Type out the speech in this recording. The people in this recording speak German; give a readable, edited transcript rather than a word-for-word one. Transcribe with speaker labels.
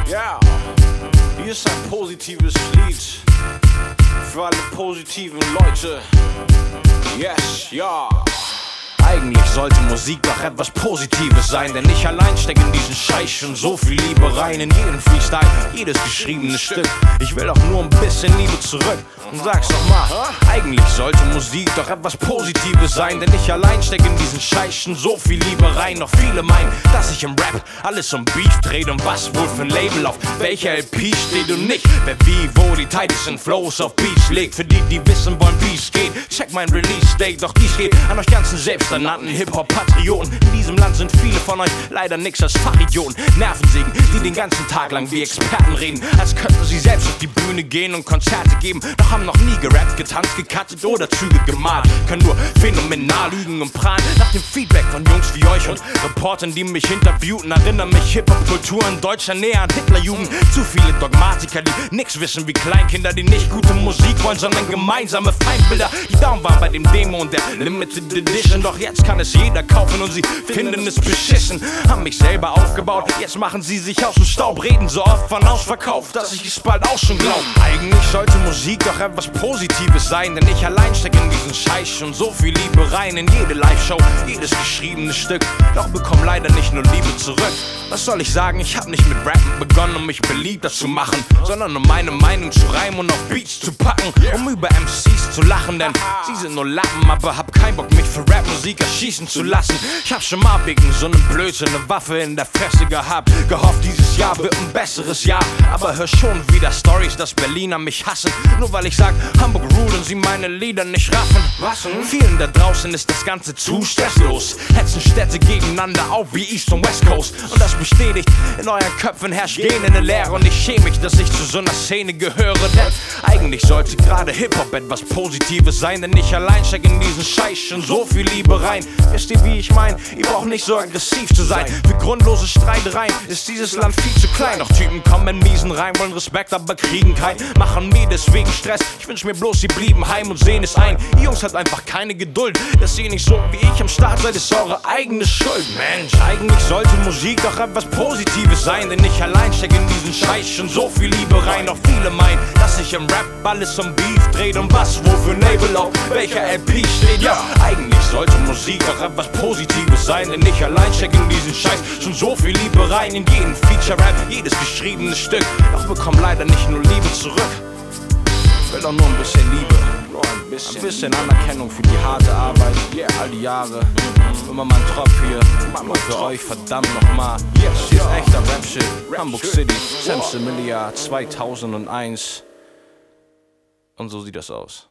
Speaker 1: Ja, hier ist ein positives Lied für alle positiven Leute. Yes, ja. Eigentlich sollte Musik doch etwas Positives sein, denn ich allein stecke in diesen Scheiß schon so viel Liebe rein. In jeden Freestyle, jedes geschriebene Stück. Ich will doch nur ein bisschen Liebe zurück. Und sag's doch mal, eigentlich sollte Musik doch etwas Positives sein, denn ich allein stecke in diesen Scheiß schon so viel Liebe rein. Doch viele meinen, dass ich im Rap alles um Beef dreht und was wohl für ein Label auf welcher LP steht und nicht. Wer wie, wo die Titles und Flows auf Beats legt. Für die, die wissen wollen, wie es geht, check mein Release-Date. Doch dies geht an euch ganzen selbsternannten Hip-Hop-Patrioten. In diesem Land sind viele von euch leider nix als Fachidioten. Nervensägen, die den ganzen Tag lang wie Experten reden, als könnten sie selbst auf die Bühne gehen und Konzerte geben. Doch haben noch nie gerappt, getanzt, gecuttet oder Züge gemalt. Können nur phänomenal lügen und prahlen. Nach dem Feedback von Jungs wie euch und Reportern, die mich interviewten, erinnern mich Hip-Hop-Kultur in Deutschland näher an Hitlerjugend. Zu viele Dogmatiker, die nix wissen wie Kleinkinder, die nicht gute Musik wollen, sondern gemeinsame Feindbilder. Die down waren bei dem Demo und der Limited Edition. Doch jetzt kann es jeder kaufen und sie finden es beschissen. Haben mich selber aufgebaut, jetzt machen sie sich aus dem Staub. Reden so oft von Ausverkauf, dass ich es bald auch schon glaub. Eigentlich sollte Musik doch etwas Positives sein, denn ich allein stecke in diesen Scheiß schon so viel Liebe rein. In jede Live-Show, jedes geschriebene Stück. Doch bekomm leider nicht nur Liebe zurück. Was soll ich sagen, ich hab nicht mit Rappen begonnen, um mich beliebter zu machen, sondern um meine Meinung zu reimen und auf Beats zu packen, um über MCs zu lachen, denn sie sind nur Lappen, aber hab keinen Bock, mich für Rapmusik erschießen zu lassen. Ich hab schon mal wegen so nem Blödsinn ne Waffe in der Fresse gehabt, gehofft, dieses Jahr wird ein besseres Jahr, aber hör schon wieder Stories, dass Berliner mich hassen, nur weil ich sag, Hamburg ruht und sie meine Lieder nicht raffen. Was? Vielen da draußen ist das Ganze zu stresslos, hetzen Städte gegeneinander auf wie East und West Coast, und das bestätigt, in euren Köpfen herrscht gähnende Leere, und ich schäme mich, dass ich zu so einer Szene gehöre, denn eigentlich sollte gerade Hip-Hop etwas Positives sein, denn ich allein steck in diesen Scheiß schon so viel Liebe rein. Wisst ihr, wie ich mein? Ihr braucht nicht so aggressiv zu sein. Für grundlose Streitereien ist dieses Land viel zu klein. Doch Typen kommen in miesen rein, wollen Respekt, aber kriegen keinen. Machen mir deswegen Stress. Ich wünsch mir bloß, sie blieben heim und sehen es ein. Ihr Jungs habt einfach keine Geduld. Dass ihr nicht so wie ich am Start seid, ist eure eigene Schuld. Mensch, eigentlich sollte Musik doch etwas Positives sein, denn ich allein steck in diesen Scheiß schon so viel Liebe rein. Doch viele meinen, dass ich im Rap alles um Beef dreht und was wohl für Label auf welcher LP steht. Ja, eigentlich sollte Musik doch etwas Positives sein, denn ich allein steck in diesen Scheiß schon so viel Liebe rein. In jeden Feature-Rap, jedes geschriebene Stück, doch bekomm leider nicht nur Liebe zurück. Ich will doch nur ein bisschen Liebe, ein bisschen Anerkennung für die harte Arbeit, all die Jahre. Immer mal ein Tropf hier, nur für euch, verdammt nochmal. Das hier ist echter Rap-Shit, Hamburg City, Samsimilia 2001. Und so sieht das aus.